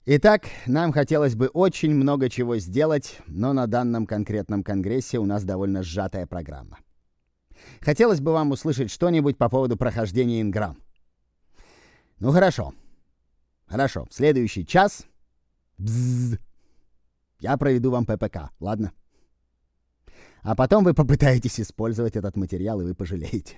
Итак, нам хотелось бы очень много чего сделать, но на данном конкретном конгрессе у нас довольно сжатая программа. Хотелось бы вам услышать что-нибудь по поводу прохождения Инграм. Ну хорошо. Хорошо. В следующий час я проведу вам ППК, ладно? А потом вы попытаетесь использовать этот материал, и вы пожалеете.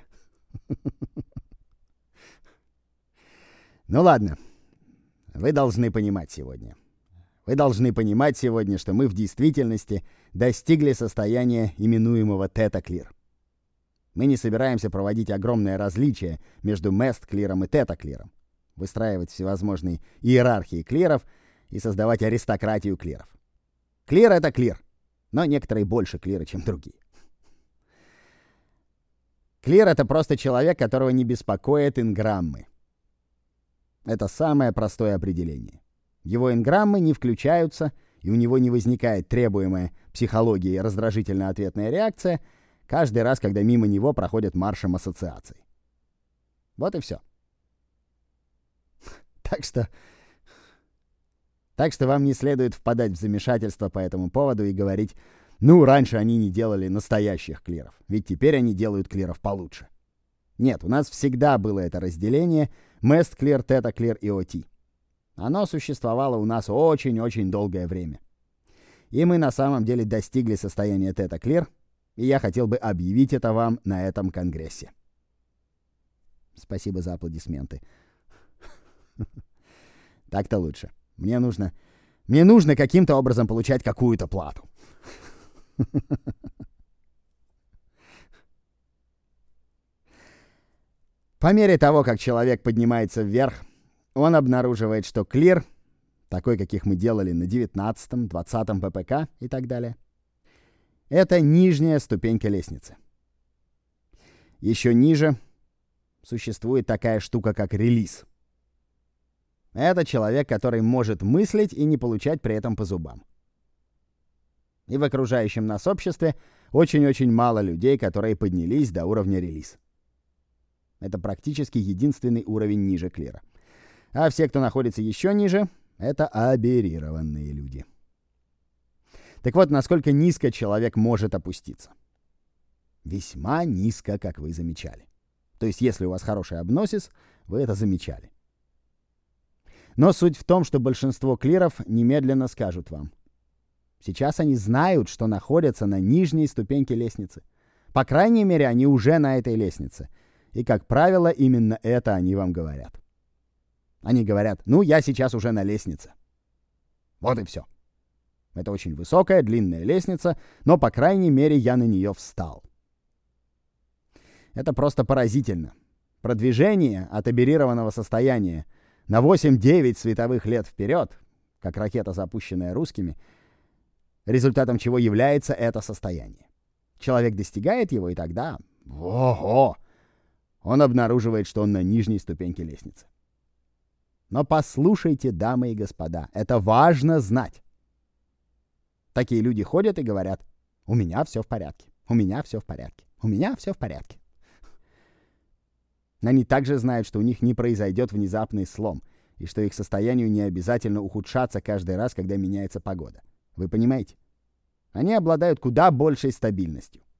Ну ладно. Вы должны понимать сегодня. Вы должны понимать сегодня, что мы в действительности достигли состояния, именуемого тета-клир. Мы не собираемся проводить огромное различие между мест-клиром и тета-клиром, выстраивать всевозможные иерархии клиров и создавать аристократию клиров. Клир — это клир, но некоторые больше клира, чем другие. Клир — это просто человек, которого не беспокоят инграммы. Это самое простое определение. Его инграммы не включаются, и у него не возникает требуемая психологией раздражительно-ответная реакция каждый раз, когда мимо него проходят маршем ассоциаций. Вот и все. Так что вам не следует впадать в замешательство по этому поводу и говорить: ну, раньше они не делали настоящих клиров, ведь теперь они делают клиров получше. Нет, у нас всегда было это разделение мест-клир, тета-клир и ОТ. Оно существовало у нас очень-очень долгое время. И мы на самом деле достигли состояния тета-клир, и я хотел бы объявить это вам на этом конгрессе. Спасибо за аплодисменты. Так-то лучше. Мне нужно каким-то образом получать какую-то плату. По мере того, как человек поднимается вверх, он обнаруживает, что клир, такой, каких мы делали на 19-м, 20-м ППК и так далее, это нижняя ступенька лестницы. Еще ниже существует такая штука, как релиз. Это человек, который может мыслить и не получать при этом по зубам. И в окружающем нас обществе очень-очень мало людей, которые поднялись до уровня релиз. Это практически единственный уровень ниже клира. А все, кто находится еще ниже, это аберрированные люди. Так вот, насколько низко человек может опуститься? Весьма низко, как вы замечали. То есть, если у вас хороший обносис, вы это замечали. Но суть в том, что большинство клиров немедленно скажут вам: сейчас они знают, что находятся на нижней ступеньке лестницы. По крайней мере, они уже на этой лестнице. И, как правило, именно это они вам говорят. Они говорят: ну, я сейчас уже на лестнице. Вот и все. Это очень высокая, длинная лестница, но, по крайней мере, я на нее встал. Это просто поразительно. Продвижение от аберрированного состояния на 8-9 световых лет вперед, как ракета, запущенная русскими, результатом чего является это состояние. Человек достигает его, и тогда... Ого! Он обнаруживает, что он на нижней ступеньке лестницы. Но послушайте, дамы и господа, это важно знать. Такие люди ходят и говорят: у меня все в порядке, у меня все в порядке, у меня все в порядке. Они также знают, что у них не произойдет внезапный слом, и что их состоянию не обязательно ухудшаться каждый раз, когда меняется погода. Вы понимаете? Они обладают куда большей стабильностью.